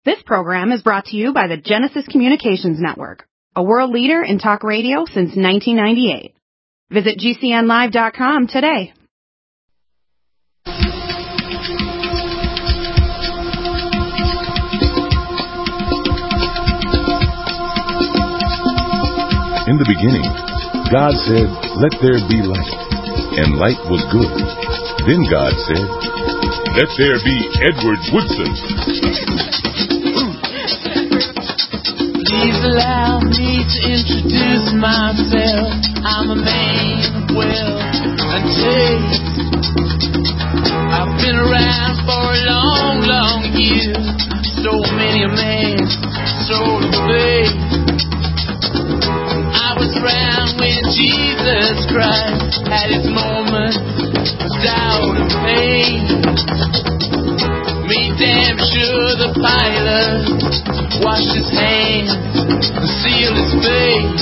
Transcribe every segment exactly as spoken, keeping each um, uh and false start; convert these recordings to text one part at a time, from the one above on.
This program is brought to you by the Genesis Communications Network, a world leader in talk radio since nineteen ninety-eight. Visit G C N live dot com today. In the beginning, God said, "Let there be light," and light was good. Then God said, "Let there be Edward Woodson." Please allow me to introduce myself. I'm a man of wealth and taste. I've been around for a long, long year. So many a man sold of faith. I was around when Jesus Christ had his moments of doubt and pain. Made damn sure the pilot washed his hands and sealed his face.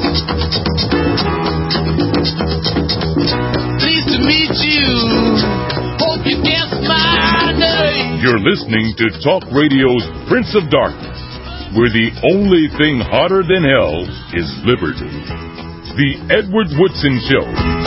Pleased to meet you. Hope you guess my name. You're listening to Talk Radio's Prince of Darkness, where the only thing hotter than hell is liberty. The Edward Woodson Show.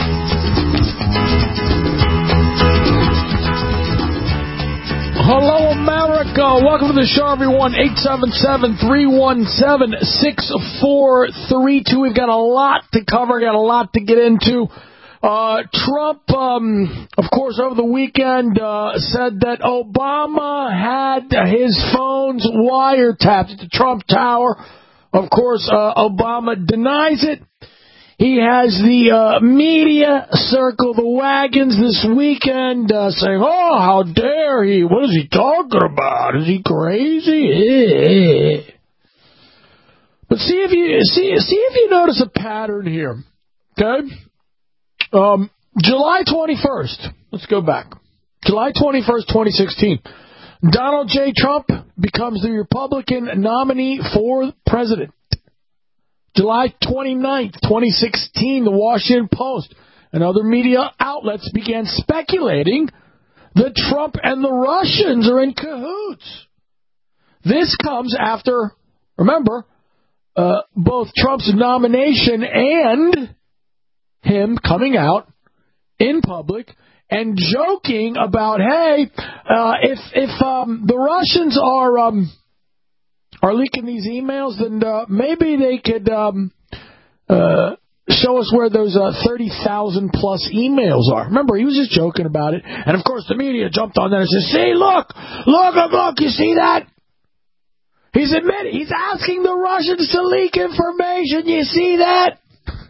Hello, America. Welcome to the show, everyone. eight seven seven, three one seven, six four three two. We've got a lot to cover, got a lot to get into. Uh, Trump, um, of course, over the weekend uh, said that Obama had his phones wiretapped at the Trump Tower. Of course, uh, Obama denies it. He has the uh, media circle the wagons this weekend uh, saying, oh, how dare he? What is he talking about? Is he crazy? But see if you see see if you notice a pattern here. Okay? Um, July twenty-first. Let's go back. July twenty-first, twenty sixteen. Donald J. Trump becomes the Republican nominee for president. July twenty-ninth, twenty sixteen, the Washington Post and other media outlets began speculating that Trump and the Russians are in cahoots. This comes after, remember, uh, both Trump's nomination and him coming out in public and joking about, hey, uh, if if um, the Russians are... Um, are leaking these emails, then uh, maybe they could um, uh, show us where those uh, thirty thousand plus emails are. Remember, he was just joking about it. And, of course, the media jumped on that and said, see, look, look, look, look, you see that? He's admitting, he's asking the Russians to leak information. You see that?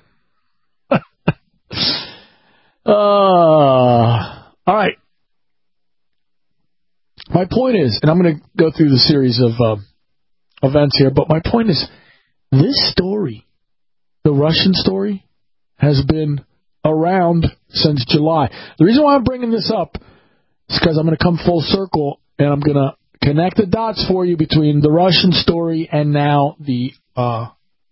uh, all right. My point is, and I'm going to go through the series of... Uh, events here, but my point is, this story, the Russian story, has been around since July. The reason why I'm bringing this up is because I'm going to come full circle, and I'm going to connect the dots for you between the Russian story and now the uh,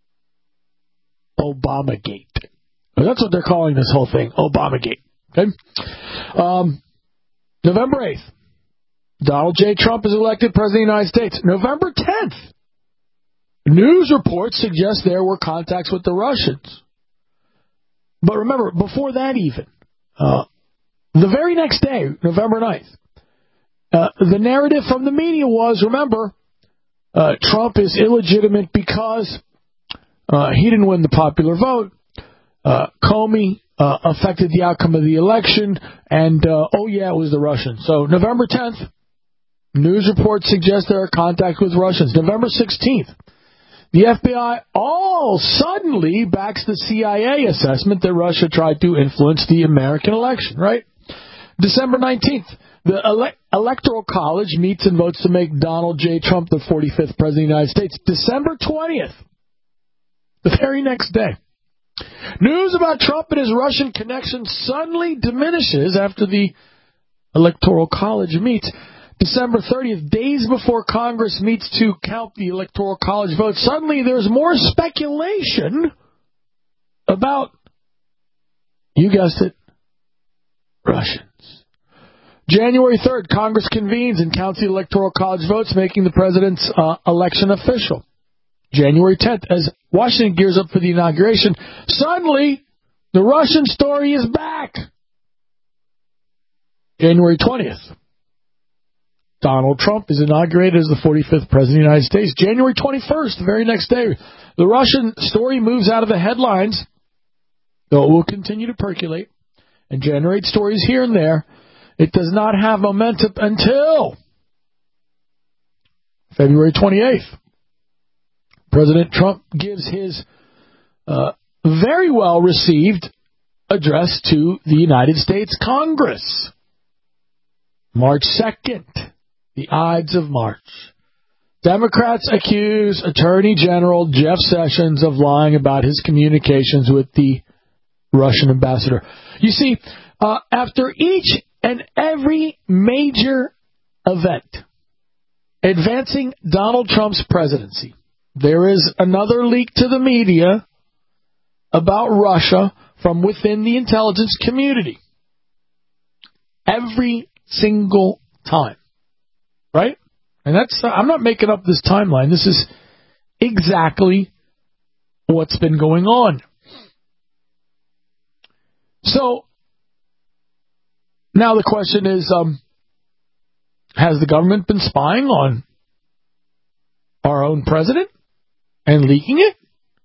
Obamagate. That's what they're calling this whole thing, Obamagate. Okay? Um, November eighth, Donald J. Trump is elected President of the United States. November tenth, news reports suggest there were contacts with the Russians. But remember, before that even, uh, the very next day, November ninth, uh, the narrative from the media was, remember, uh, Trump is illegitimate because uh, he didn't win the popular vote. Uh, Comey uh, affected the outcome of the election, and, uh, oh yeah, it was the Russians. So November tenth, news reports suggest there are contacts with Russians. November sixteenth, the F B I all suddenly backs the C I A assessment that Russia tried to influence the American election, right? December nineteenth, the ele- Electoral College meets and votes to make Donald J. Trump the forty-fifth President of the United States. December twentieth, the very next day, news about Trump and his Russian connections suddenly diminishes after the Electoral College meets. December thirtieth, days before Congress meets to count the Electoral College votes, suddenly there's more speculation about, you guessed it, Russians. January third, Congress convenes and counts the Electoral College votes, making the president's uh, election official. January tenth, as Washington gears up for the inauguration, suddenly the Russian story is back. January twentieth, Donald Trump is inaugurated as the forty-fifth President of the United States. January twenty-first, the very next day, the Russian story moves out of the headlines, though it will continue to percolate and generate stories here and there. It does not have momentum until February twenty-eighth. President Trump gives his uh, very well-received address to the United States Congress. March second, the Ides of March. Democrats accuse Attorney General Jeff Sessions of lying about his communications with the Russian ambassador. You see, uh, after each and every major event advancing Donald Trump's presidency, there is another leak to the media about Russia from within the intelligence community. Every single time. Right? And that's, uh, I'm not making up this timeline. This is exactly what's been going on. So, now the question is, um, has the government been spying on our own president and leaking it?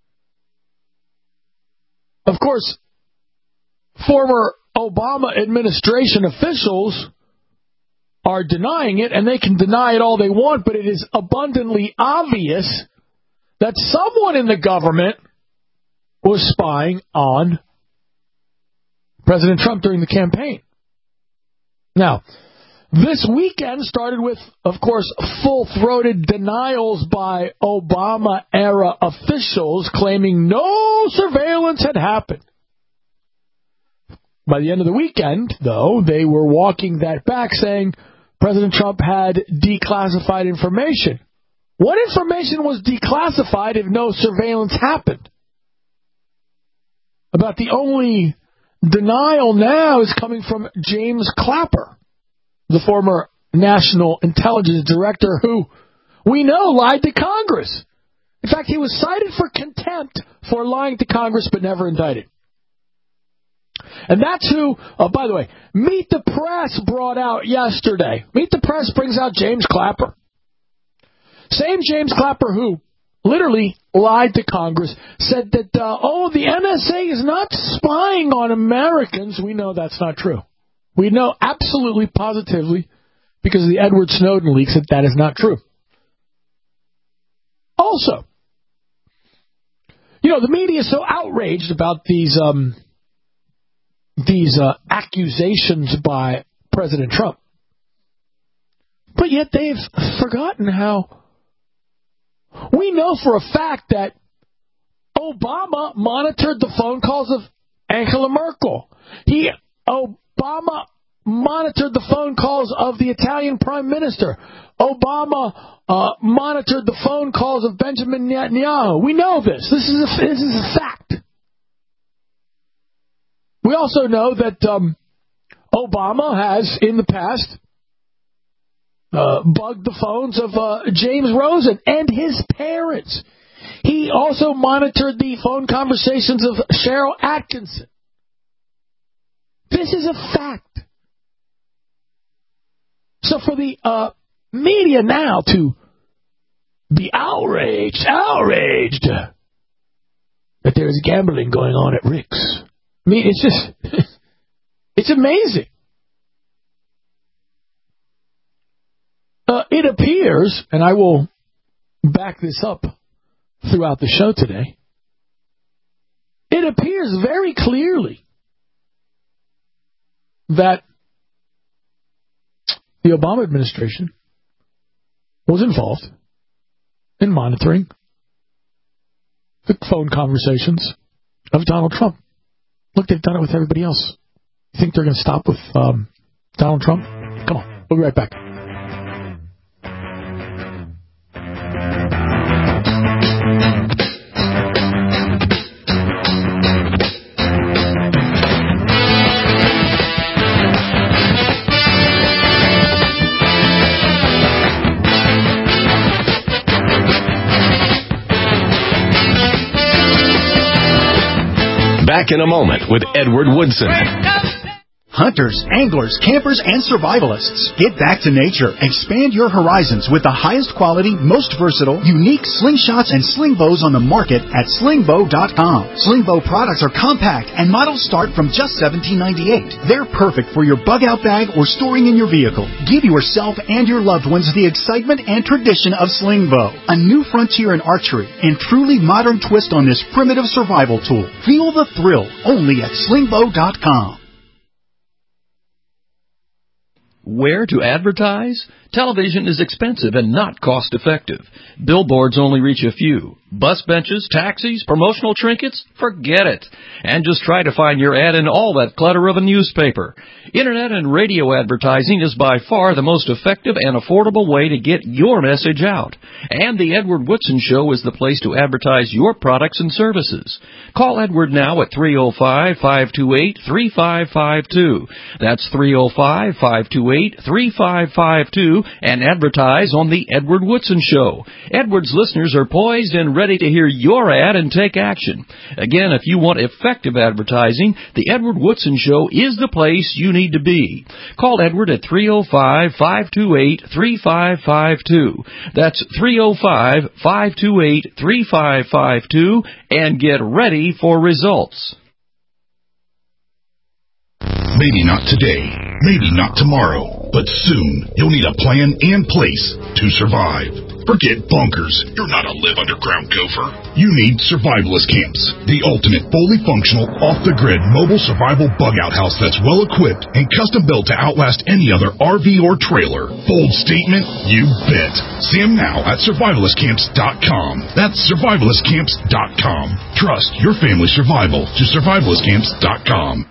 Of course, former Obama administration officials are denying it, and they can deny it all they want, but it is abundantly obvious that someone in the government was spying on President Trump during the campaign. Now, this weekend started with, of course, full-throated denials by Obama-era officials claiming no surveillance had happened. By the end of the weekend, though, they were walking that back, saying President Trump had declassified information. What information was declassified if no surveillance happened? About the only denial now is coming from James Clapper, the former National Intelligence Director, who we know lied to Congress. In fact, he was cited for contempt for lying to Congress but never indicted. And that's who, oh, by the way, Meet the Press brought out yesterday. Meet the Press brings out James Clapper. Same James Clapper who literally lied to Congress, said that, uh, oh, the N S A is not spying on Americans. We know that's not true. We know absolutely positively, because of the Edward Snowden leaks, that that is not true. Also, you know, the media is so outraged about these um, these uh, accusations by President Trump, but yet they've forgotten how we know for a fact that Obama monitored the phone calls of Angela Merkel. He Obama monitored the phone calls of the Italian Prime Minister. Obama uh, monitored the phone calls of Benjamin Netanyahu. We know this. This is a, this is a fact. We also know that um, Obama has, in the past, uh, bugged the phones of uh, James Rosen and his parents. He also monitored the phone conversations of Cheryl Atkinson. This is a fact. So for the uh, media now to be outraged, outraged that there is gambling going on at Rick's, I mean, it's just, it's amazing. Uh, it appears, and I will back this up throughout the show today, it appears very clearly that the Obama administration was involved in monitoring the phone conversations of Donald Trump. Look, they've done it with everybody else. You think they're going to stop with um, Donald Trump? Come on, we'll be right back. Back in a moment with Edward Woodson. Hunters, anglers, campers, and survivalists. Get back to nature. Expand your horizons with the highest quality, most versatile, unique slingshots and sling bows on the market at sling bow dot com. Sling bow products are compact and models start from just seventeen ninety-eight. They're perfect for your bug-out bag or storing in your vehicle. Give yourself and your loved ones the excitement and tradition of sling bow. A new frontier in archery and truly modern twist on this primitive survival tool. Feel the thrill only at sling bow dot com. Where to advertise? Television is expensive and not cost-effective. Billboards only reach a few. Bus benches, taxis, promotional trinkets? Forget it. And just try to find your ad in all that clutter of a newspaper. Internet and radio advertising is by far the most effective and affordable way to get your message out. And the Edward Woodson Show is the place to advertise your products and services. Call Edward now at three oh five, five two eight, three five five two. That's three oh five, five two eight, three five five two and advertise on the Edward Woodson Show. Edward's listeners are poised and ready to hear your ad and take action. Again, if you want effective advertising, the Edward Woodson Show is the place you need to be. Call Edward at three oh five, five two eight, three five five two. That's three oh five, five two eight, three five five two and get ready for results. Maybe not today, maybe not tomorrow, but soon you'll need a plan in place to survive. Forget bunkers. You're not a live underground gopher. You need survivalist camps, the ultimate fully functional, off-the-grid mobile survival bug-out house that's well-equipped and custom-built to outlast any other R V or trailer. Bold statement? You bet. See them now at survivalist camps dot com. That's survivalist camps dot com. Trust your family's survival to survivalist camps dot com.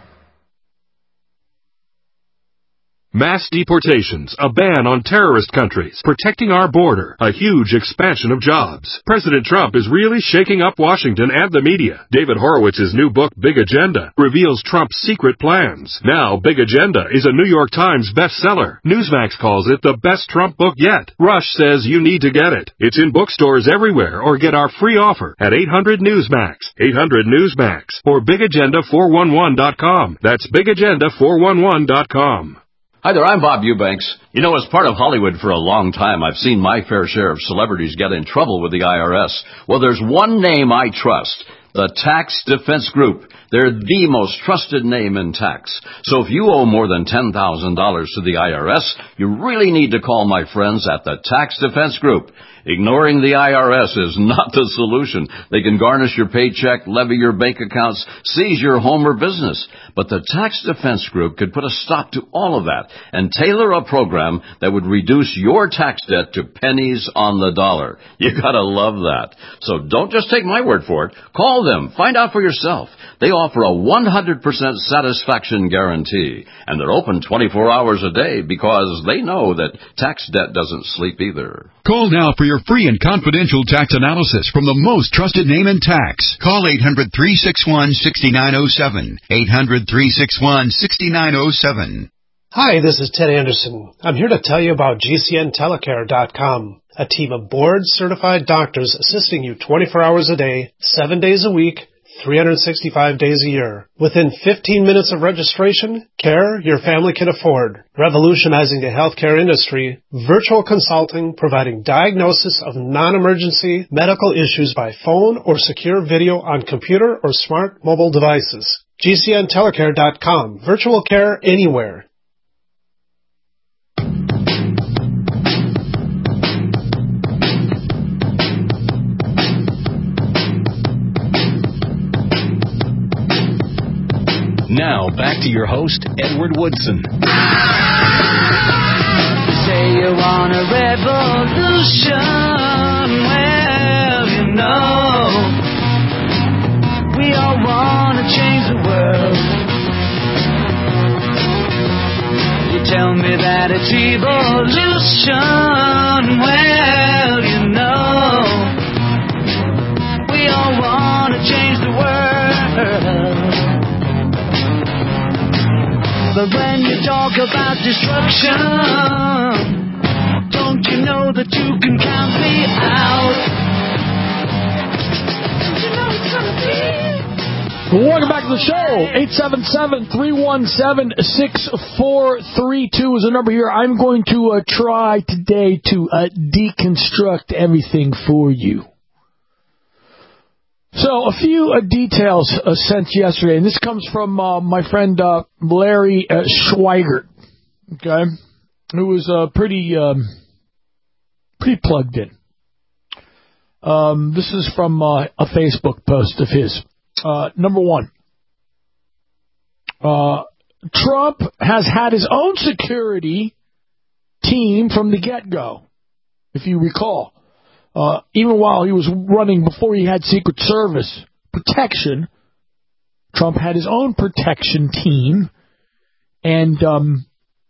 Mass deportations, a ban on terrorist countries, protecting our border, a huge expansion of jobs. President Trump is really shaking up Washington and the media. David Horowitz's new book, Big Agenda, reveals Trump's secret plans. Now, Big Agenda is a New York Times bestseller. Newsmax calls it the best Trump book yet. Rush says you need to get it. It's in bookstores everywhere, or get our free offer at eight hundred Newsmax, eight hundred Newsmax, or big agenda four one one dot com. That's big agenda four one one dot com. Hi there, I'm Bob Eubanks. You know, as part of Hollywood for a long time, I've seen my fair share of celebrities get in trouble with the I R S. Well, there's one name I trust, the Tax Defense Group. They're the most trusted name in tax. So if you owe more than ten thousand dollars to the I R S, you really need to call my friends at the Tax Defense Group. Ignoring the I R S is not the solution. They can garnish your paycheck, levy your bank accounts, seize your home or business. But the Tax Defense Group could put a stop to all of that and tailor a program that would reduce your tax debt to pennies on the dollar. You gotta love that. So don't just take my word for it. Call them. Find out for yourself. They offer a one hundred percent satisfaction guarantee. And they're open twenty-four hours a day because they know that tax debt doesn't sleep either. Call now for your free and confidential tax analysis from the most trusted name in tax. Call eight hundred, three six one, six nine zero seven. eight hundred, three six one, six nine zero seven. Hi, this is Ted Anderson. I'm here to tell you about G C N telecare dot com, a team of board-certified doctors assisting you twenty-four hours a day, seven days a week, three hundred sixty-five days a year. Within fifteen minutes of registration, care your family can afford. Revolutionizing the healthcare industry, virtual consulting providing diagnosis of non-emergency medical issues by phone or secure video on computer or smart mobile devices. G C N telecare dot com. Virtual care anywhere. Now, back to your host, Edward Woodson. You say you want a revolution. Well, you know, we all want to change the world. You tell me that it's evolution. Well, you know, we all want to change the world. But when you talk about destruction, don't you know that you can count me out? Don't you know it's gonna be Welcome back to the show. eight seven seven, three one seven, six four three two is the number here. I'm going to uh, try today to uh, deconstruct everything for you. So, a few uh, details uh, sent yesterday, and this comes from uh, my friend uh, Larry uh, Schweigert, okay, who was uh, pretty, um, pretty plugged in. Um, this is from uh, a Facebook post of his. Uh, number one, uh, Trump has had his own security team from the get-go, if you recall. Uh, even while he was running, before he had Secret Service protection, Trump had his own protection team. And um,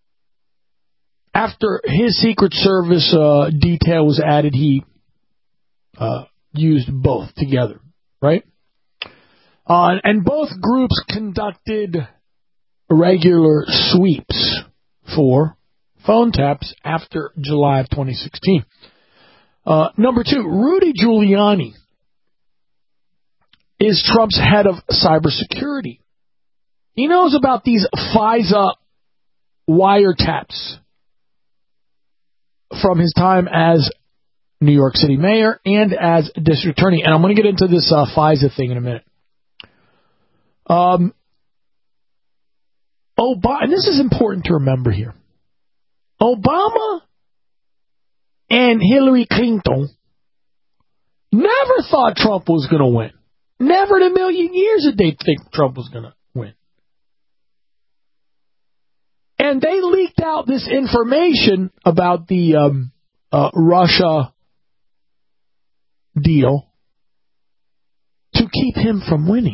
after his Secret Service uh, detail was added, he uh, used both together, right? Uh, and both groups conducted regular sweeps for phone taps after July of twenty sixteen. Uh, number two, Rudy Giuliani is Trump's head of cybersecurity. He knows about these FISA wiretaps from his time as New York City mayor and as district attorney. And I'm going to get into this uh, FISA thing in a minute. Um, Obama, and this is important to remember here. Obama and Hillary Clinton never thought Trump was going to win. Never in a million years did they think Trump was going to win. And they leaked out this information about the um, uh, Russia deal to keep him from winning.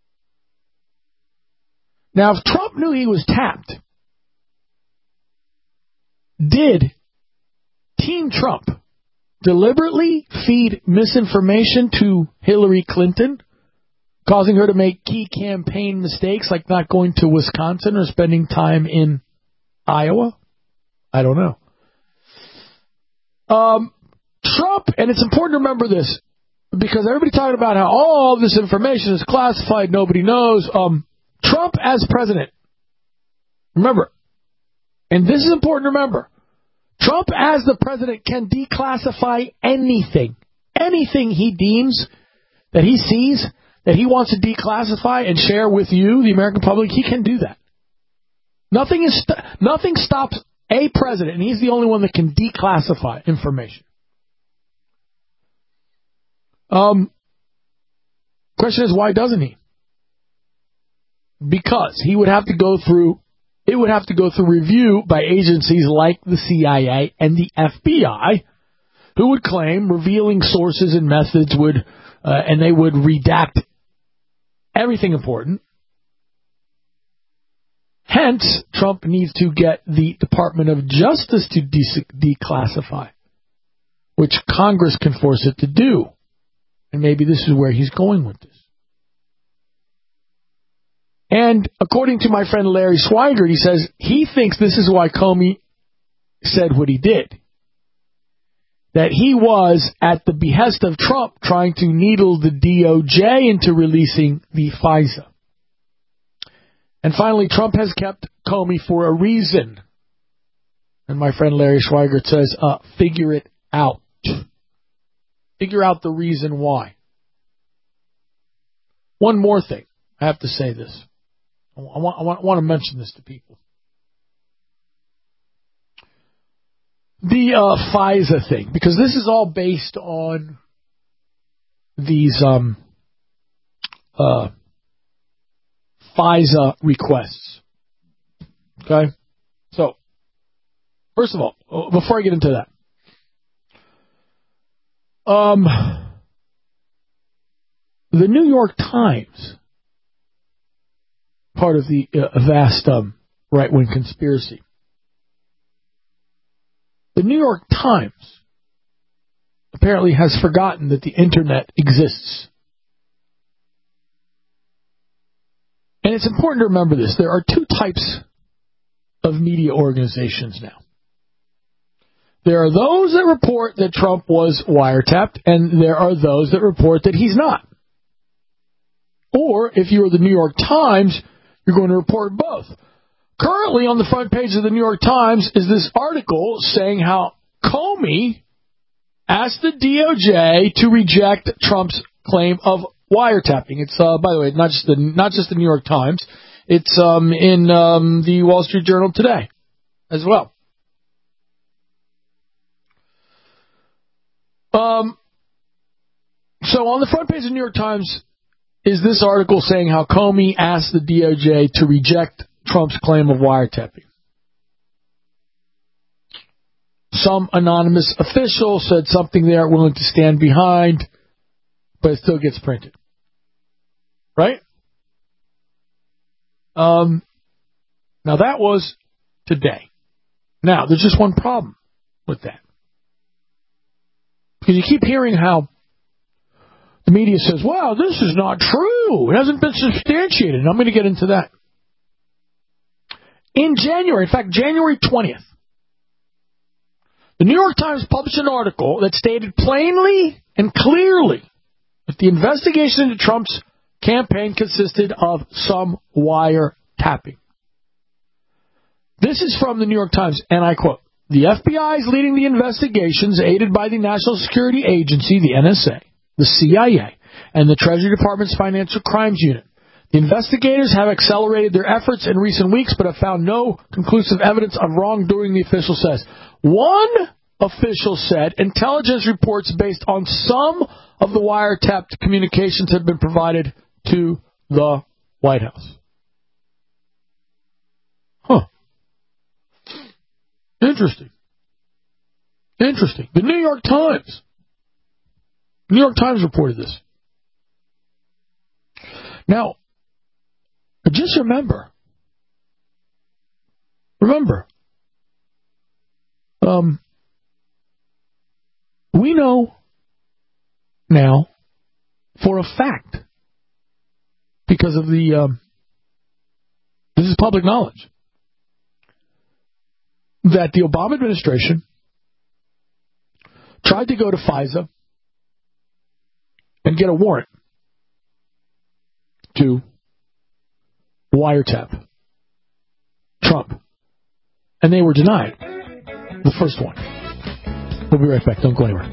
Now, if Trump knew he was tapped, did Team Trump deliberately feed misinformation to Hillary Clinton, causing her to make key campaign mistakes like not going to Wisconsin or spending time in Iowa? I don't know. Um, Trump, and it's important to remember this, because everybody talking about how all this information is classified, nobody knows. Um, Trump as president, remember, and this is important to remember, Trump as the president can declassify anything, anything he deems that he sees that he wants to declassify and share with you, the American public. He can do that. Nothing is st- nothing stops a president, and he's the only one that can declassify information. Um, question is, why doesn't he? Because he would have to go through, it would have to go through review by agencies like the C I A and the F B I, who would claim revealing sources and methods would, uh, and they would redact everything important. Hence, Trump needs to get the Department of Justice to de- declassify, which Congress can force it to do. And maybe this is where he's going with this. And according to my friend Larry Schweigert, he says he thinks this is why Comey said what he did. That he was, at the behest of Trump, trying to needle the D O J into releasing the FISA. And finally, Trump has kept Comey for a reason. And my friend Larry Schweigert says, uh, figure it out. Figure out the reason why. One more thing. I have to say this. I want, I want, I want to mention this to people. The uh, FISA thing, because this is all based on these um, uh, FISA requests. Okay? So, first of all, before I get into that, um, the New York Times, part of the uh, vast um, right-wing conspiracy, the New York Times apparently has forgotten that the Internet exists. And it's important to remember this. There are two types of media organizations now. There are those that report that Trump was wiretapped, and there are those that report that he's not. Or if you're the New York Times, you're going to report both. Currently on the front page of the New York Times is this article saying how Comey asked the D O J to reject Trump's claim of wiretapping. It's, uh, by the way, not just the not just the New York Times. It's um, in um, the Wall Street Journal today as well. Um. So on the front page of the New York Times is this article saying how Comey asked the D O J to reject Trump's claim of wiretapping. Some anonymous official said something they aren't willing to stand behind, but it still gets printed. Right? Um, now that was today. Now, there's just one problem with that. Because you keep hearing how the media says, well, this is not true. It hasn't been substantiated. And I'm going to get into that. In January, in fact, January twentieth, the New York Times published an article that stated plainly and clearly that the investigation into Trump's campaign consisted of some wiretapping. This is from the New York Times, and I quote, "The F B I is leading the investigations aided by the National Security Agency, the N S A, the C I A, and the Treasury Department's Financial Crimes Unit. The investigators have accelerated their efforts in recent weeks, but have found no conclusive evidence of wrongdoing," the official says. One official said intelligence reports based on some of the wiretapped communications have been provided to the White House. Huh. Interesting. Interesting. The New York Times. New York Times reported this. Now, just remember, remember, um, we know now for a fact, because of the, um, this is public knowledge, that the Obama administration tried to go to FISA and get a warrant to wiretap Trump. And they were denied the first one. We'll be right back. Don't go anywhere.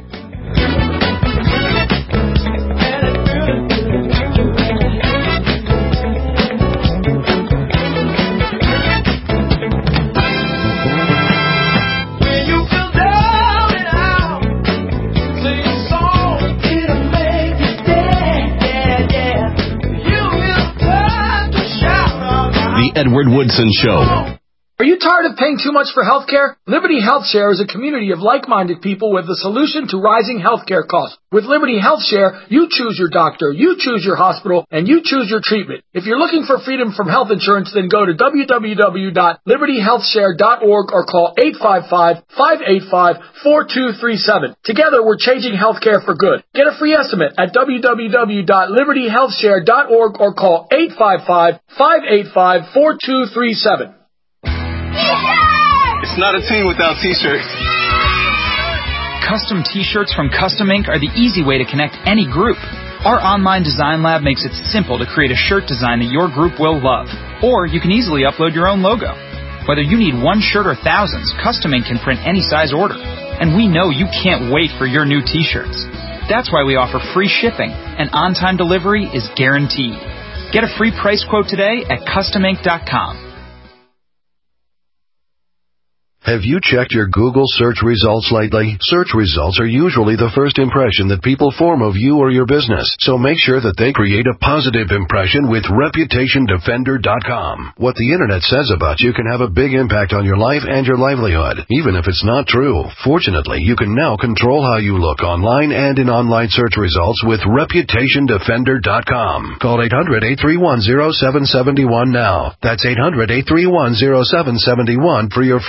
The Edward Woodson Show. Are you tired of paying too much for health care? Liberty Health Share is a community of like-minded people with a solution to rising health care costs. With Liberty Health Share, you choose your doctor, you choose your hospital, and you choose your treatment. If you're looking for freedom from health insurance, then go to w w w dot liberty health share dot org or call eight five five, five eight five, four two three seven. Together, we're changing health care for good. Get a free estimate at w w w dot liberty health share dot org or call eight five five, five eight five, four two three seven. It's not a team without T-shirts. Custom T-shirts from Custom Ink are the easy way to connect any group. Our online design lab makes it simple to create a shirt design that your group will love. Or you can easily upload your own logo. Whether you need one shirt or thousands, Custom Ink can print any size order. And we know you can't wait for your new T-shirts. That's why we offer free shipping, and on-time delivery is guaranteed. Get a free price quote today at custom ink dot com. Have you checked your Google search results lately? Search results are usually the first impression that people form of you or your business, so make sure that they create a positive impression with reputation defender dot com. What the internet says about you can have a big impact on your life and your livelihood, even if it's not true. Fortunately, you can now control how you look online and in online search results with reputation defender dot com. Call eight hundred, eight three one, zero seven seven one now. That's eight hundred, eight three one, zero seven seven one for your free reputation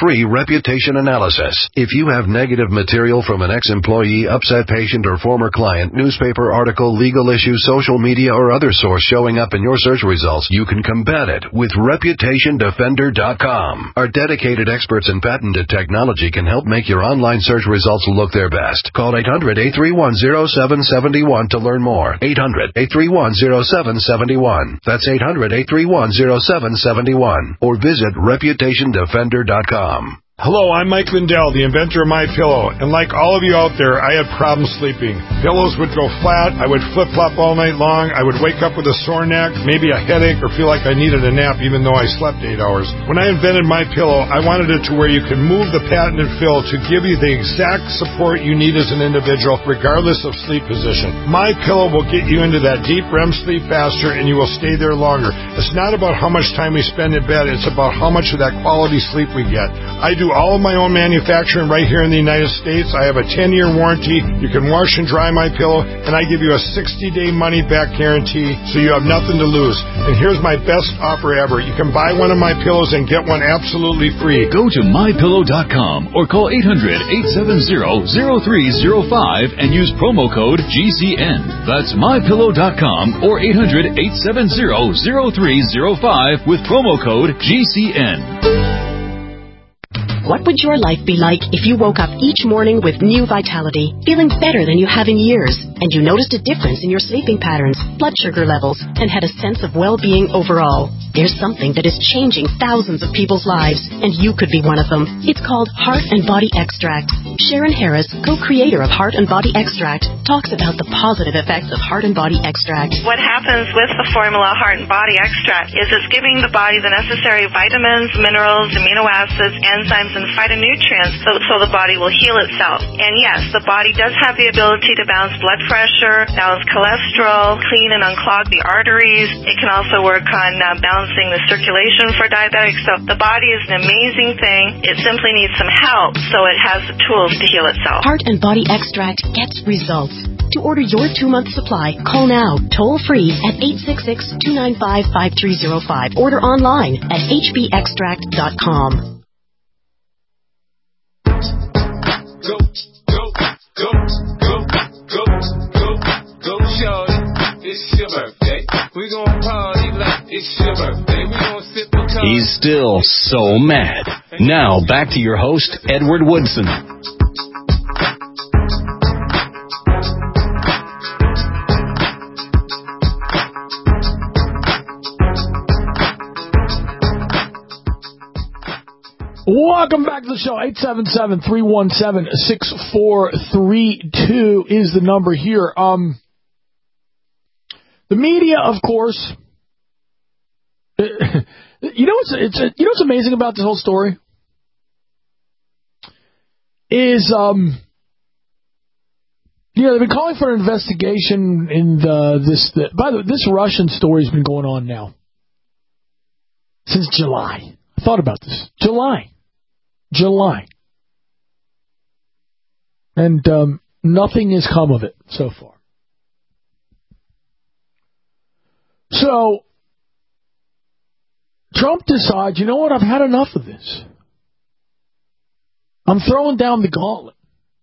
Reputation Analysis. If you have negative material from an ex-employee, upset patient, or former client, newspaper article, legal issue, social media, or other source showing up in your search results, you can combat it with Reputation Defender dot com. Our dedicated experts in patented technology can help make your online search results look their best. Call eight hundred, eight three one, zero seven seven one to learn more. eight hundred, eight three one, zero seven seven one. That's eight hundred, eight three one, zero seven seven one. Or visit Reputation Defender dot com. Hello, I'm Mike Lindell, the inventor of MyPillow, and like all of you out there, I had problems sleeping. Pillows would go flat, I would flip-flop all night long, I would wake up with a sore neck, maybe a headache, or feel like I needed a nap even though I slept eight hours. When I invented MyPillow, I wanted it to where you could move the patented fill to give you the exact support you need as an individual, regardless of sleep position. MyPillow will get you into that deep R E M sleep faster, and you will stay there longer. It's not about how much time we spend in bed, it's about how much of that quality sleep we get. I do all of my own manufacturing right here in the United States. I have a ten-year warranty. You can wash and dry my pillow, and I give you a sixty-day money-back guarantee, so you have nothing to lose. And here's my best offer ever. You can buy one of my pillows and get one absolutely free. Go to my pillow dot com or call eight hundred, eight seven zero, zero three zero five and use promo code G C N. That's my pillow dot com or eight hundred, eight seven zero, zero three zero five with promo code G C N. What would your life be like if you woke up each morning with new vitality, feeling better than you have in years, and you noticed a difference in your sleeping patterns, blood sugar levels, and had a sense of well-being overall? There's something that is changing thousands of people's lives, and you could be one of them. It's called Heart and Body Extract. Sharon Harris, co-creator of Heart and Body Extract, talks about the positive effects of Heart and Body Extract. What happens with the formula Heart and Body Extract is it's giving the body the necessary vitamins, minerals, amino acids, enzymes, and phytonutrients so, so the body will heal itself. And yes, the body does have the ability to balance blood pressure, balance cholesterol, clean and unclog the arteries. It can also work on uh, balancing the circulation for diabetics. So the body is an amazing thing. It simply needs some help so it has the tools to heal itself. Heart and Body Extract gets results. To order your two-month supply, call now, toll-free at eight six six, two nine five, five three zero five. Order online at h b extract dot com. Go, go, go, go, go, go, go, shorty. It's your birthday. We gon' party like it's your birthday. We gon' sip a cup. He's still so mad. Now back to your host, Edward Woodson. Welcome back to the show. eight seven seven, three one seven, six four three two is the number here. Um, the media, of course. You know what's it's you know what's amazing about this whole story is um, you know they've been calling for an investigation in the this. The, by the way, this Russian story's been going on now since July. I thought about this. July. July. And um, nothing has come of it so far. So, Trump decides, you know what, I've had enough of this. I'm throwing down the gauntlet.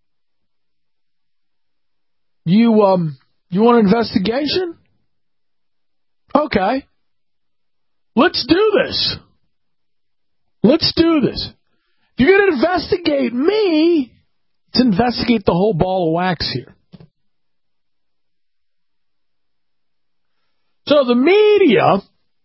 You, um, you want an investigation? Okay. Let's do this. Let's do this. If you're going to investigate me, let's investigate the whole ball of wax here. So the media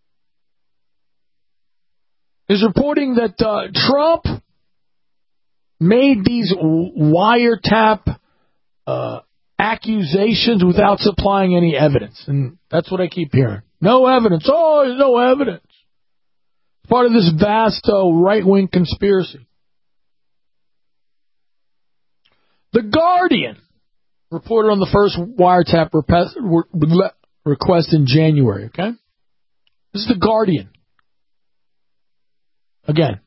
is reporting that uh, Trump made these wiretap uh, accusations without supplying any evidence. And that's what I keep hearing. No evidence. Oh, there's no evidence. Part of this vast uh, right-wing conspiracy. The Guardian reported on the first wiretap request in January, okay? This is The Guardian. Again,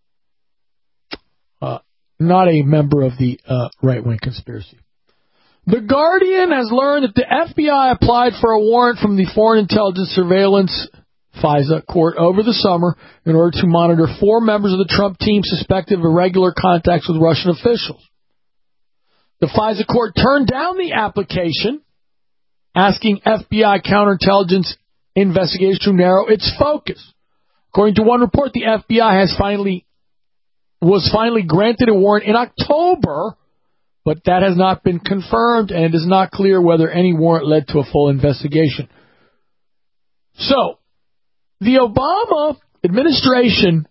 uh, not a member of the uh, right-wing conspiracy. The Guardian has learned that the F B I applied for a warrant from the Foreign Intelligence Surveillance FISA court over the summer in order to monitor four members of the Trump team suspected of irregular contacts with Russian officials. The FISA court turned down the application, asking F B I counterintelligence investigation to narrow its focus. According to one report, the F B I has finally was finally granted a warrant in October, but that has not been confirmed, and it is not clear whether any warrant led to a full investigation. So, the Obama administration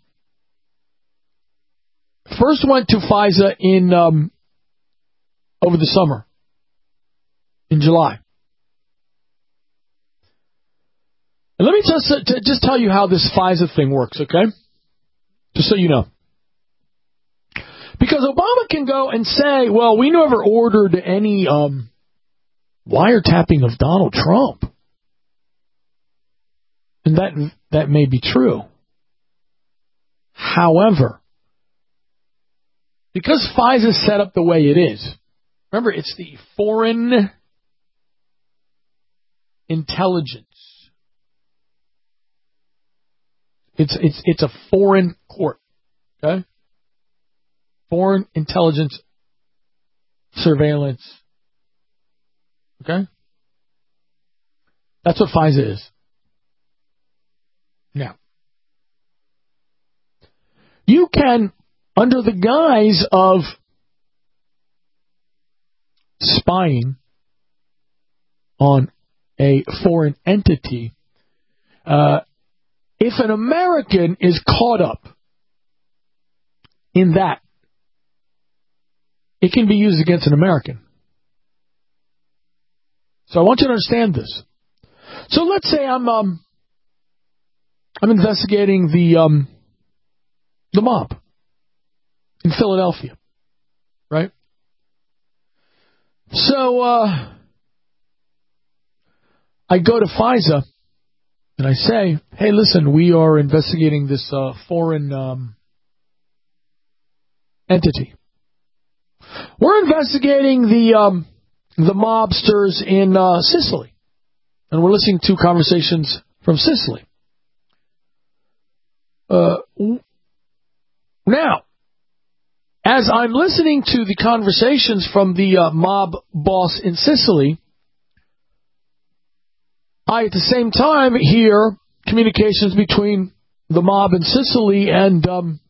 first went to FISA in um, over the summer, in July. And let me just, uh, just tell you how this FISA thing works, okay? Just so you know. Because Obama can go and say, well, we never ordered any um, wiretapping of Donald Trump. And that that may be true. However, because FISA is set up the way it is, remember, it's the Foreign Intelligence. It's it's it's a foreign court, okay? Foreign Intelligence Surveillance, okay? That's what FISA is. Now, you can, under the guise of spying on a foreign entity, uh, if an American is caught up in that, it can be used against an American. So I want you to understand this. So let's say I'm um, I'm investigating the um, the mob in Philadelphia, right? So uh, I go to FISA and I say, hey, listen, we are investigating this uh, foreign um, entity. We're investigating the um, the mobsters in uh, Sicily, and we're listening to conversations from Sicily. Uh, now, as I'm listening to the conversations from the uh, mob boss in Sicily, I at the same time hear communications between the mob in Sicily and um,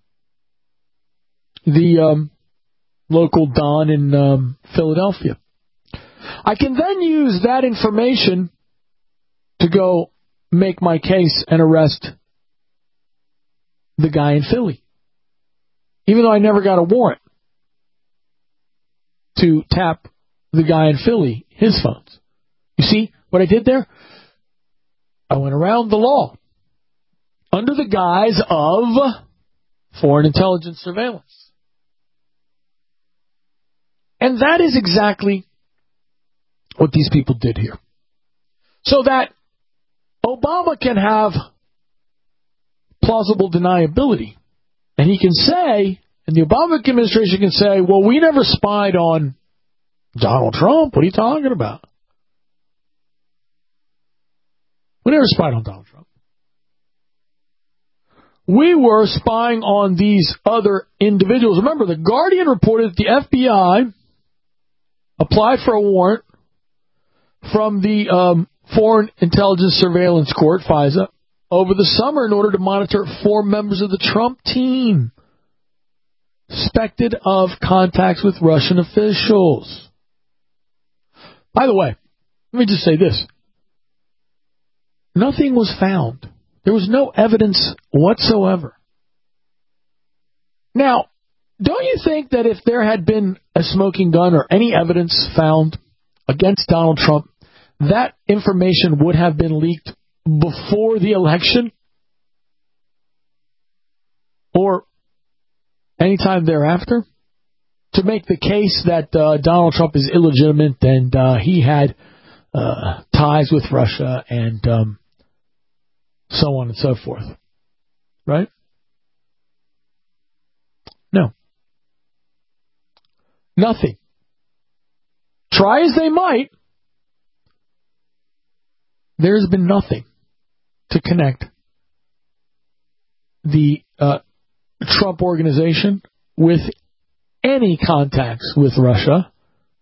the um, local Don in um, Philadelphia. I can then use that information to go make my case and arrest the guy in Philly, even though I never got a warrant to tap the guy in Philly, his phones. You see what I did there? I went around the law under the guise of foreign intelligence surveillance. And that is exactly what these people did here. So that Obama can have plausible deniability. And he can say, and the Obama administration can say, well, we never spied on Donald Trump. What are you talking about? We never spied on Donald Trump. We were spying on these other individuals. Remember, the Guardian reported that the F B I applied for a warrant from the um, Foreign Intelligence Surveillance Court, FISA, over the summer in order to monitor four members of the Trump team suspected of contacts with Russian officials. By the way, let me just say this. Nothing was found. There was no evidence whatsoever. Now, don't you think that if there had been a smoking gun or any evidence found against Donald Trump, that information would have been leaked before the election or anytime thereafter to make the case that uh, Donald Trump is illegitimate and uh, he had uh, ties with Russia and um, so on and so forth? Right? No. Nothing. Try as they might, there's been nothing to connect the uh, Trump organization with any contacts with Russia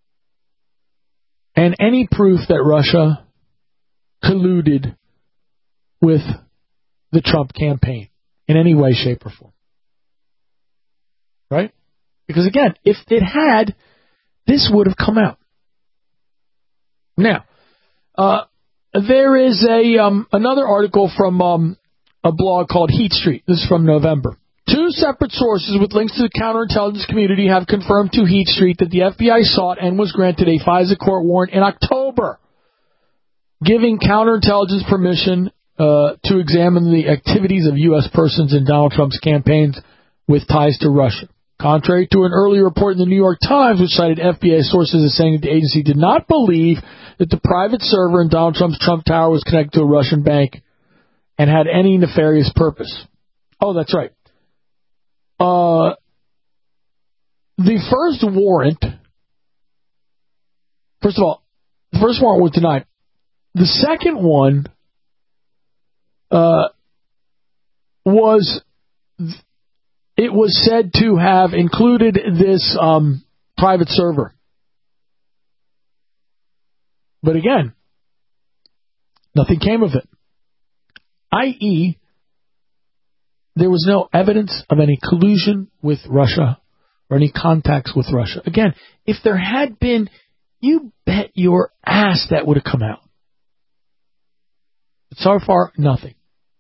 and any proof that Russia colluded with the Trump campaign in any way, shape, or form. Right? Because, again, if it had, this would have come out. Now, uh, there is a um, another article from um, a blog called Heat Street. This is from November. Two separate sources with links to the counterintelligence community have confirmed to Heat Street that the F B I sought and was granted a FISA court warrant in October, giving counterintelligence permission uh, to examine the activities of U S persons in Donald Trump's campaigns with ties to Russia. Contrary to an earlier report in the New York Times, which cited F B I sources as saying that the agency did not believe that the private server in Donald Trump's Trump Tower was connected to a Russian bank and had any nefarious purpose. Oh, that's right. Uh, the first warrant, first of all, the first warrant was denied. The second one uh, was, it was said to have included this um, private server. But again, nothing came of it. that is, there was no evidence of any collusion with Russia or any contacts with Russia. Again, if there had been, you bet your ass that would have come out. But so far, nothing.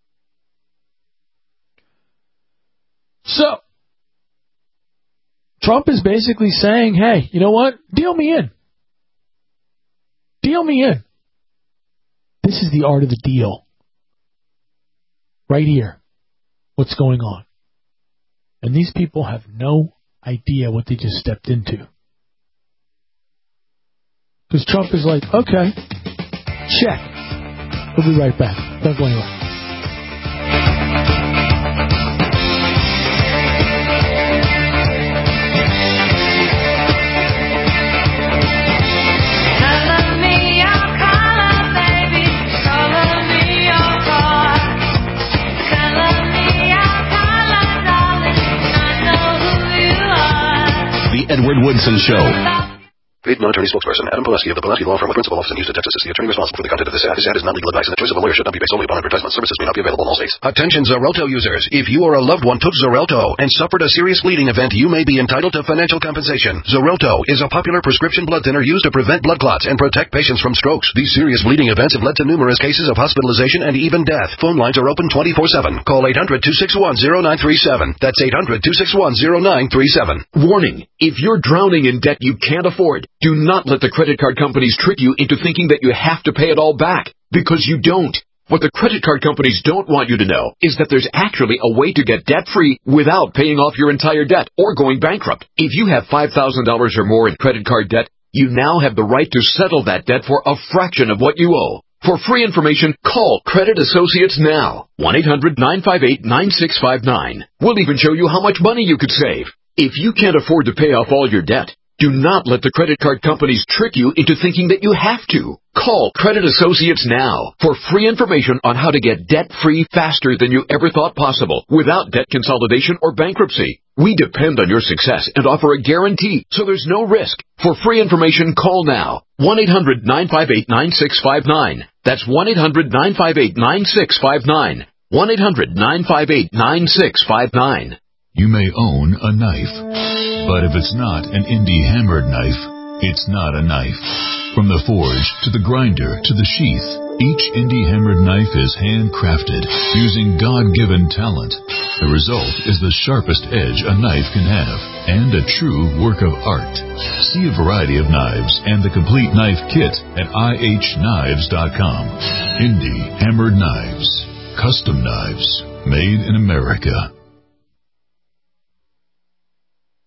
So, Trump is basically saying, hey, you know what? Deal me in. Deal me in. This is the art of the deal. Right here. What's going on. And these people have no idea what they just stepped into. Because Trump is like, okay, check. We'll be right back. Don't go anywhere. Edward Woodson Show. Paid non-attorney spokesperson Adam Pulaski of the Pulaski Law Firm with principal office in Houston, Texas is the attorney responsible for the content of this ad. This ad is not legal advice, and the choice of a lawyer should not be based solely upon advertisement. Services may not be available in all states. Attention Xarelto users. If you or a loved one took Xarelto and suffered a serious bleeding event, you may be entitled to financial compensation. Xarelto is a popular prescription blood thinner used to prevent blood clots and protect patients from strokes. These serious bleeding events have led to numerous cases of hospitalization and even death. Phone lines are open twenty-four seven. Call eight hundred, two six one, zero nine three seven. That's eight hundred, two six one, zero nine three seven. Warning. If you're drowning in debt you can't afford, do not let the credit card companies trick you into thinking that you have to pay it all back, because you don't. What the credit card companies don't want you to know is that there's actually a way to get debt-free without paying off your entire debt or going bankrupt. If you have five thousand dollars or more in credit card debt, you now have the right to settle that debt for a fraction of what you owe. For free information, call Credit Associates now. one eight hundred, nine five eight, nine six five nine. We'll even show you how much money you could save. If you can't afford to pay off all your debt, do not let the credit card companies trick you into thinking that you have to. Call Credit Associates now for free information on how to get debt-free faster than you ever thought possible without debt consolidation or bankruptcy. We depend on your success and offer a guarantee, so there's no risk. For free information, call now. one eight hundred, nine five eight, nine six five nine. That's one eight hundred, nine five eight, nine six five nine. one eight hundred, nine five eight, nine six five nine. You may own a knife, but if it's not an indie hammered knife, it's not a knife. From the forge to the grinder to the sheath, each indie hammered knife is handcrafted using God-given talent. The result is the sharpest edge a knife can have and a true work of art. See a variety of knives and the complete knife kit at I H knives dot com. Indie hammered knives. Custom knives made in America.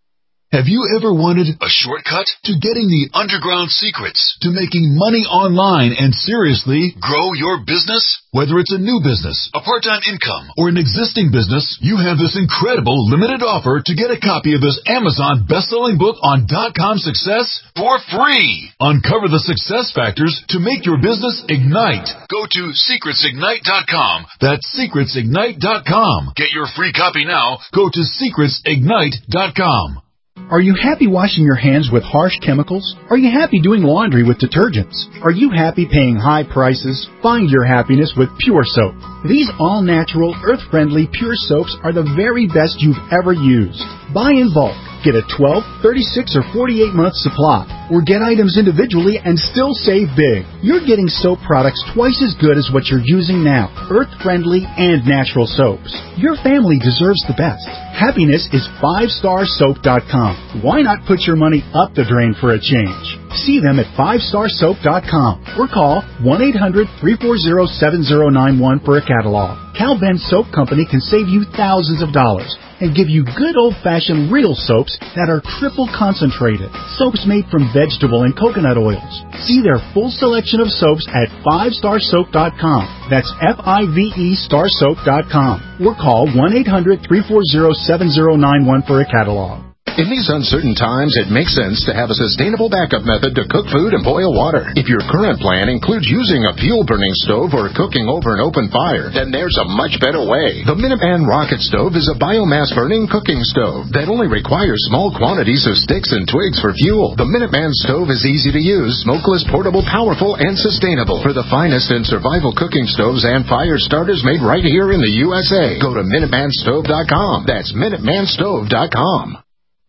Have you ever wanted a shortcut to getting the underground secrets to making money online and seriously grow your business? Whether it's a new business, a part-time income, or an existing business, you have this incredible limited offer to get a copy of this Amazon best-selling book on dot-com success for free. Uncover the success factors to make your business ignite. Go to secrets ignite dot com. That's secrets ignite dot com. Get your free copy now. Go to secrets ignite dot com. Are you happy washing your hands with harsh chemicals? Are you happy doing laundry with detergents? Are you happy paying high prices? Find your happiness with Pure Soap. These all-natural, earth-friendly Pure Soaps are the very best you've ever used. Buy in bulk. Get a twelve, thirty-six, or forty-eight month supply. Or get items individually and still save big. You're getting soap products twice as good as what you're using now. Earth-friendly and natural soaps. Your family deserves the best. Happiness is five star soap dot com. Why not put your money up the drain for a change? See them at five star soap dot com or call one eight hundred, three four zero, seven zero nine one for a catalog. Cal Ben Soap Company can save you thousands of dollars and give you good old-fashioned real soaps that are triple concentrated. Soaps made from vegetable and coconut oils. See their full selection of soaps at five star soap dot com. That's F I V E star soap dot com. Or call one eight hundred, three four zero, seven zero nine one for a catalog. In these uncertain times, it makes sense to have a sustainable backup method to cook food and boil water. If your current plan includes using a fuel-burning stove or cooking over an open fire, then there's a much better way. The Minuteman Rocket Stove is a biomass-burning cooking stove that only requires small quantities of sticks and twigs for fuel. The Minuteman Stove is easy to use, smokeless, portable, powerful, and sustainable. For the finest in survival cooking stoves and fire starters made right here in the U S A, go to Minuteman Stove dot com. That's Minuteman Stove dot com.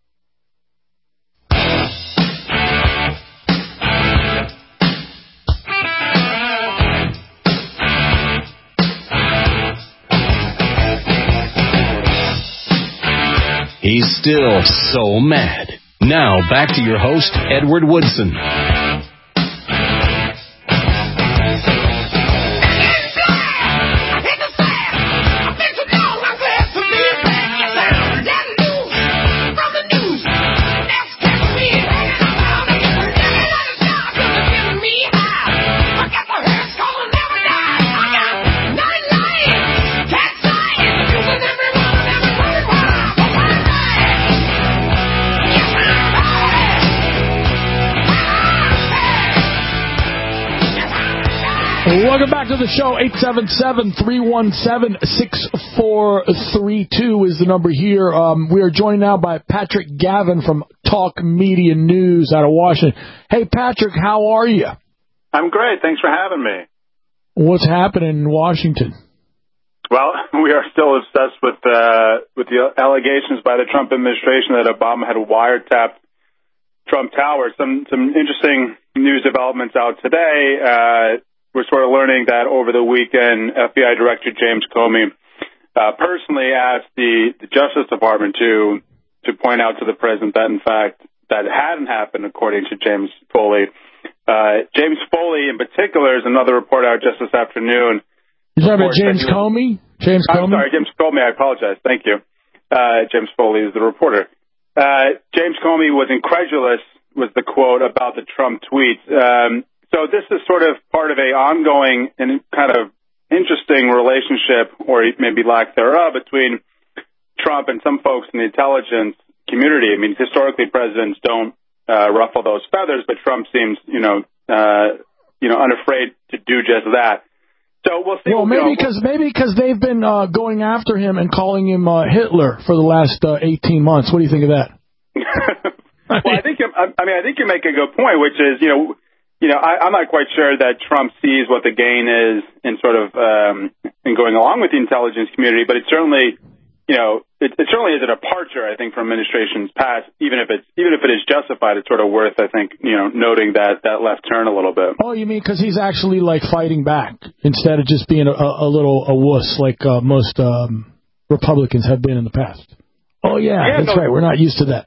He's still so mad. Now, back to your host, Edward Woodson. Welcome back to the show. eight seven seven, three one seven, six four three two is the number here. Um, we are joined now by Patrick Gavin from Talk Media News out of Washington. Hey, Patrick, how are you? I'm great. Thanks for having me. What's happening in Washington? Well, we are still obsessed with uh, with the allegations by the Trump administration that Obama had wiretapped Trump Tower. Some some interesting news developments out today. Uh, We're sort of learning that over the weekend, F B I Director James Comey uh, personally asked the, the Justice Department to to point out to the president that, in fact, that hadn't happened, according to James Foley. Uh, James Foley, in particular, is another report out just this afternoon. You're talking about James Comey? James I'm Comey? sorry, James Comey. I apologize. Thank you. Uh, James Foley is the reporter. Uh, James Comey was incredulous, was the quote, about the Trump tweets. Um, So this is sort of part of a ongoing and kind of interesting relationship, or maybe lack thereof, between Trump and some folks in the intelligence community. I mean, historically, presidents don't uh, ruffle those feathers, but Trump seems, you know, uh, you know, unafraid to do just that. So we'll see. Well, maybe because maybe because they've been uh, going after him and calling him uh, Hitler for the last uh, eighteen months. What do you think of that? Well, I think I mean I think you make a good point, which is, you know. You know, I, I'm not quite sure that Trump sees what the gain is in sort of um, in going along with the intelligence community, but it certainly, you know, it, it certainly is a departure, I think, from administrations past. Even if it's even if it is justified, it's sort of worth, I think, you know, noting that that left turn a little bit. Oh, you mean because he's actually like fighting back instead of just being a, a little a wuss like uh, most um, Republicans have been in the past? Oh yeah, yeah that's no, right. We're not used to that.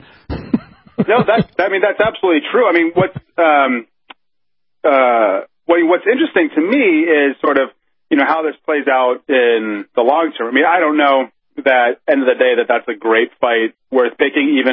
No, that I mean that's absolutely true. I mean, what's um, Uh, what, what's interesting to me is sort of, you know, how this plays out in the long term. I mean, I don't know that, end of the day, that that's a great fight worth picking, even if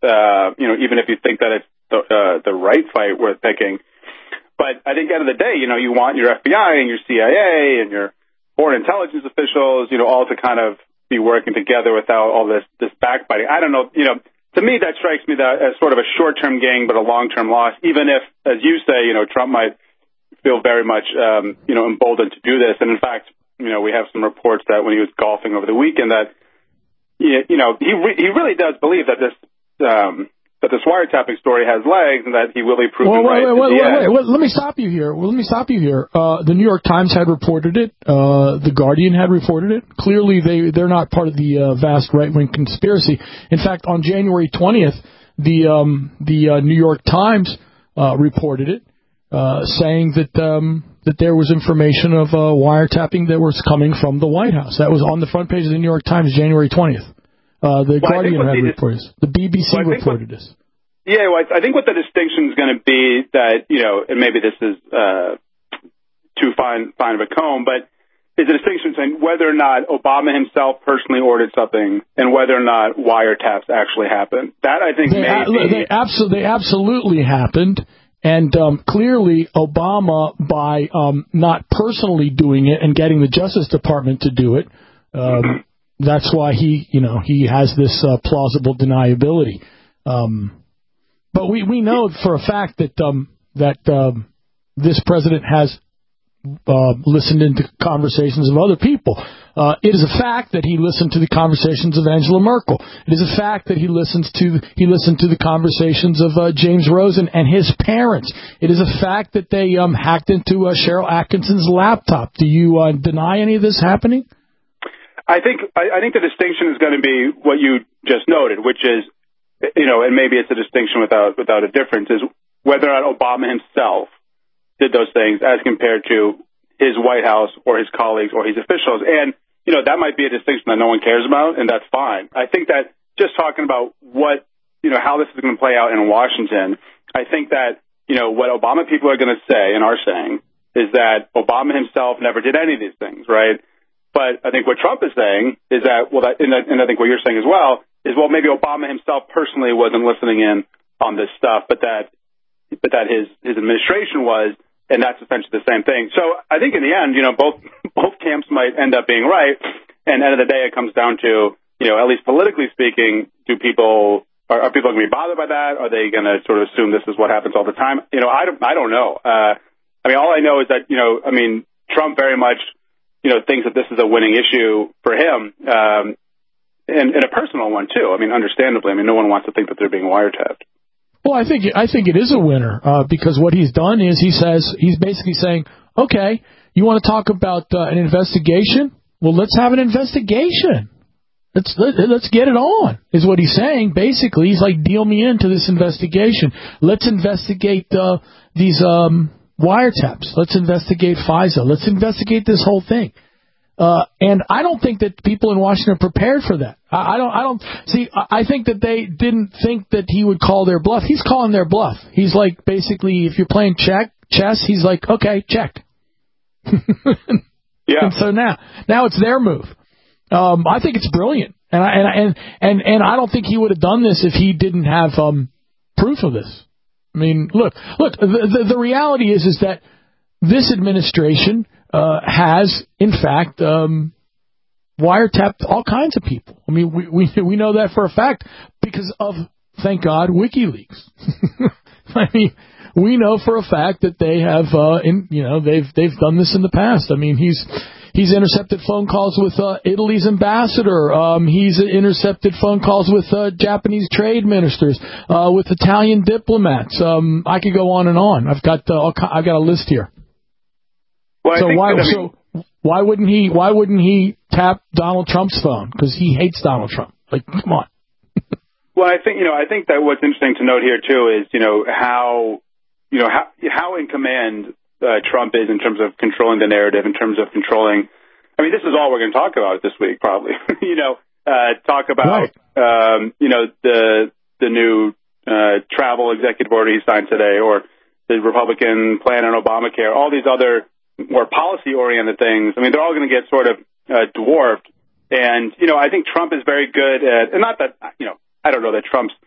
uh, you know, even if you think that it's the, uh, the right fight worth picking. But I think at the end of the day, you know, you want your F B I and your C I A and your foreign intelligence officials, you know, all to kind of be working together without all this, this backbiting. I don't know, you know, to me that strikes me that as sort of a short-term gain but a long-term loss, even if, as you say, you know, Trump might feel very much, um, you know, emboldened to do this. And in fact, you know, we have some reports that when he was golfing over the weekend that, you know, he re- he really does believe that this um, that this wiretapping story has legs and that he will be proven well, right. Wait, wait, wait, wait, wait, let me stop you here. Well, let me stop you here. Uh, the New York Times had reported it. Uh, the Guardian had reported it. Clearly, they they're not part of the uh, vast right-wing conspiracy. In fact, on January twentieth, the um, the uh, New York Times uh, reported it, uh, saying that um, that there was information of uh, wiretapping that was coming from the White House. That was on the front page of the New York Times, January twentieth. Uh, the well, Guardian had the, reported this. The B B C well, reported what, this. Yeah, well, I think what the distinction is going to be that, you know, and maybe this is uh, too fine, fine of a comb, but is a distinction between whether or not Obama himself personally ordered something and whether or not wiretaps actually happened. That, I think, they, may a, be... They, abso- they absolutely happened. And um, clearly, Obama, by um, not personally doing it and getting the Justice Department to do it, um, that's why he, you know, he has this uh, plausible deniability. Um, but we, we know for a fact that um, that um, this president has uh, listened into conversations of other people. Uh, it is a fact that he listened to the conversations of Angela Merkel. It is a fact that he listens to he listened to the conversations of uh, James Rosen and his parents. It is a fact that they um, hacked into uh, Cheryl Atkinson's laptop. Do you uh, deny any of this happening? I think I, I think the distinction is going to be what you just noted, which is, you know, and maybe it's a distinction without without a difference, is whether or not Obama himself did those things as compared to his White House or his colleagues or his officials. And, you know, that might be a distinction that no one cares about, and that's fine. I think that just talking about what, you know, how this is going to play out in Washington, I think that, you know, what Obama people are going to say and are saying is that Obama himself never did any of these things, right? But I think what Trump is saying is that, well, that, and, and I think what you're saying as well, is, well, maybe Obama himself personally wasn't listening in on this stuff, but that but that his, his administration was, and that's essentially the same thing. So I think in the end, you know, both both camps might end up being right, and at the end of the day, it comes down to, you know, at least politically speaking, do people are, are people going to be bothered by that? Are they going to sort of assume this is what happens all the time? You know, I don't I don't know. Uh, I mean, all I know is that, you know, I mean, Trump very much, you know, thinks that this is a winning issue for him, um, and, and a personal one too. I mean, understandably, I mean, no one wants to think that they're being wiretapped. Well, I think I think it is a winner uh, because what he's done is he says he's basically saying, okay, you want to talk about uh, an investigation? Well, let's have an investigation. Let's let, let's get it on. Is what he's saying. Basically, he's like, deal me into this investigation. Let's investigate uh, these um, wiretaps. Let's investigate FISA. Let's investigate this whole thing. Uh, and I don't think that people in Washington are prepared for that. I, I don't, I don't, see, I think that they didn't think that he would call their bluff. He's calling their bluff. He's like, basically, if you're playing check, chess, he's like, okay, check. Yeah. And so now, now it's their move. Um, I think it's brilliant. And I, and, and, and, and I don't think he would have done this if he didn't have, um, proof of this. I mean, look, look, the, the, the reality is, is that this administration, Uh, has, in fact, um, wiretapped all kinds of people. I mean, we, we we know that for a fact because of, thank God, WikiLeaks. I mean, we know for a fact that they have, uh, in, you know, they've they've done this in the past. I mean, he's he's intercepted phone calls with uh, Italy's ambassador. Um, he's intercepted phone calls with uh, Japanese trade ministers, uh, with Italian diplomats. Um, I could go on and on. I've got uh, all, I've got a list here. Well, so why that, I mean, so why wouldn't he why wouldn't he tap Donald Trump's phone? Because he hates Donald Trump. Like, come on. Well, I think you know I think that what's interesting to note here too is you know how you know how how in command uh, Trump is in terms of controlling the narrative, in terms of controlling. I mean, this is all we're going to talk about this week, probably. you know, uh, talk about right. um, you know the the new uh, travel executive order he signed today, or the Republican plan on Obamacare, all these other more policy-oriented things. I mean, they're all going to get sort of uh, dwarfed. And, you know, I think Trump is very good at, and not that, you know, I don't know that Trump's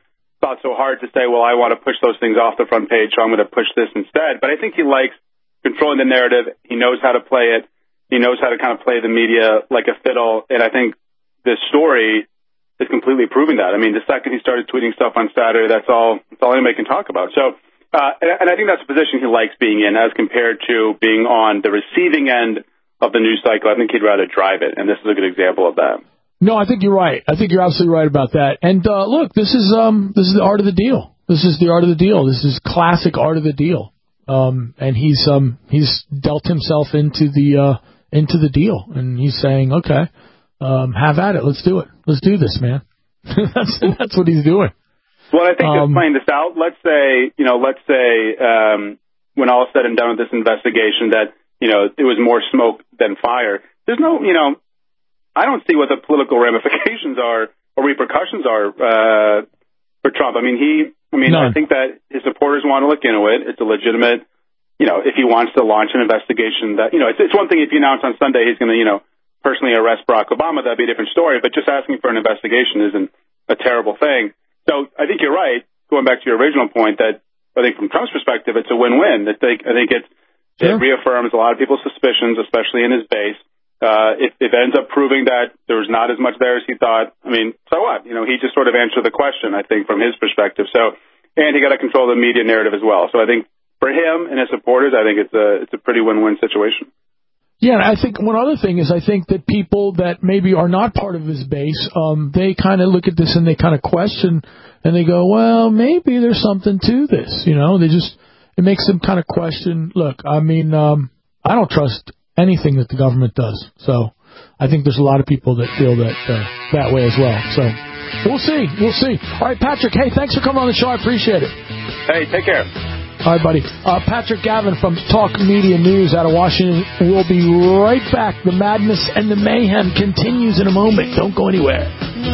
thought so hard to say, well, I want to push those things off the front page, so I'm going to push this instead. But I think he likes controlling the narrative. He knows how to play it. He knows how to kind of play the media like a fiddle. And I think this story is completely proving that. I mean, the second he started tweeting stuff on Saturday, that's all, that's all anybody can talk about. So, uh, and, and I think that's a position he likes being in as compared to being on the receiving end of the news cycle. I think he'd rather drive it. And this is a good example of that. No, I think you're right. I think you're absolutely right about that. And uh, look, this is um, this is the art of the deal. This is the art of the deal. This is classic art of the deal. Um, and he's um, he's dealt himself into the uh, into the deal, and he's saying, okay, um, have at it. Let's do it. Let's do this, man. that's that's what he's doing. Well, I think Um, just playing this out. Let's say, you know, let's say um, when all is said and done with this investigation, that you know it was more smoke than fire. There's no, you know. I don't see what the political ramifications are or repercussions are uh, for Trump. I mean, he. I mean, None. I think that his supporters want to look into it. It's a legitimate, you know, if he wants to launch an investigation. That you know, it's, it's one thing if you announce on Sunday he's going to, you know, personally arrest Barack Obama. That'd be a different story. But just asking for an investigation isn't a terrible thing. So I think you're right. Going back to your original point, that I think from Trump's perspective, it's a win-win. That they, I think it, sure. it reaffirms a lot of people's suspicions, especially in his base. Uh, if, if it ends up proving that there was not as much there as he thought, I mean, so what? You know, he just sort of answered the question, I think, from his perspective. So, and he got to control the media narrative as well. So I think for him and his supporters, I think it's a, it's a pretty win-win situation. Yeah, and I think one other thing is I think that people that maybe are not part of his base, um, they kind of look at this and they kind of question and they go, well, maybe there's something to this. You know, they just, it makes them kind of question, look, I mean, um, I don't trust anything that the government does. So I think there's a lot of people that feel that uh, that way as well. So we'll see. We'll see. All right, Patrick, hey, thanks for coming on the show. I appreciate it. Hey, take care. All right, buddy. Uh, Patrick Gavin from Talk Media News out of Washington. We'll be right back. The madness and the mayhem continues in a moment. Don't go anywhere.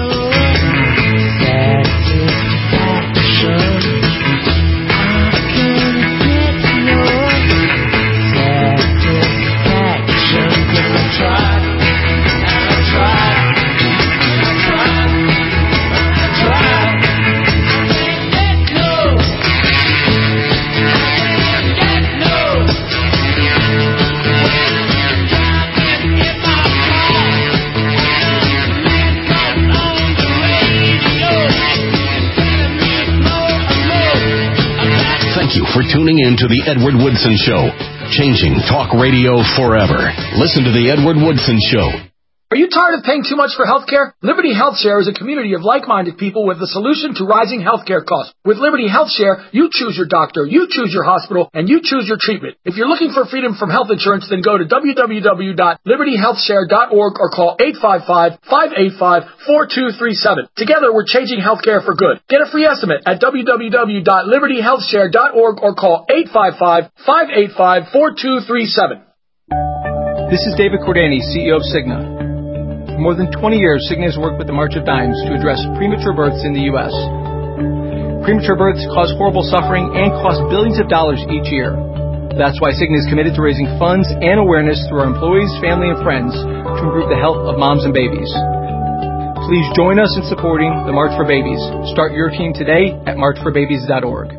For tuning in to The Edward Woodson Show, changing talk radio forever. Listen to The Edward Woodson Show. Are you tired of paying too much for health care? Liberty Health Share is a community of like-minded people with a solution to rising health care costs. With Liberty Health Share, you choose your doctor, you choose your hospital, and you choose your treatment. If you're looking for freedom from health insurance, then go to w w w dot liberty health share dot org or call eight five five, five eight five, four two three seven. Together, we're changing health care for good. Get a free estimate at w w w dot liberty health share dot org or call eight five five, five eight five, four two three seven. This is David Cordani, C E O of Cigna. For more than twenty years, Cigna has worked with the March of Dimes to address premature births in the U S. Premature births cause horrible suffering and cost billions of dollars each year. That's why Cigna is committed to raising funds and awareness through our employees, family, and friends to improve the health of moms and babies. Please join us in supporting the March for Babies. Start your team today at march for babies dot org.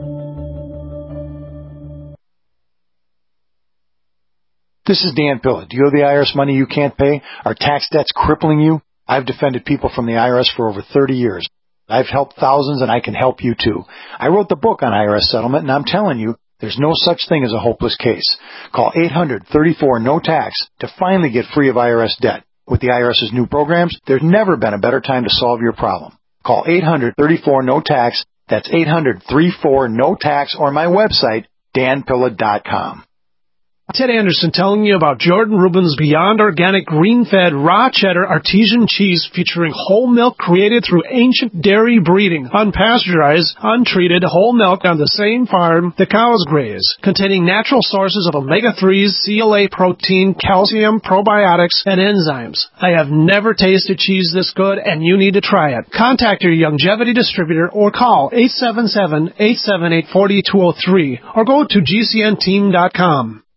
This is Dan Pilla. Do you owe the I R S money you can't pay? Are tax debts crippling you? I've defended people from the I R S for over thirty years. I've helped thousands, and I can help you too. I wrote the book on I R S settlement, and I'm telling you, there's no such thing as a hopeless case. Call eight hundred, thirty-four, no tax to finally get free of I R S debt. With the IRS's new programs, there's never been a better time to solve your problem. Call eight hundred, thirty-four, no tax. That's eight hundred, thirty-four, no tax, or my website, dan pilla dot com. Ted Anderson telling you about Jordan Rubin's Beyond Organic Green-Fed Raw Cheddar Artesian Cheese featuring whole milk created through ancient dairy breeding, unpasteurized, untreated whole milk on the same farm the cows graze, containing natural sources of omega threes, C L A protein, calcium, probiotics, and enzymes. I have never tasted cheese this good, and you need to try it. Contact your Longevity distributor or call eight seven seven, eight seven eight, four two zero three or go to G C N team dot com.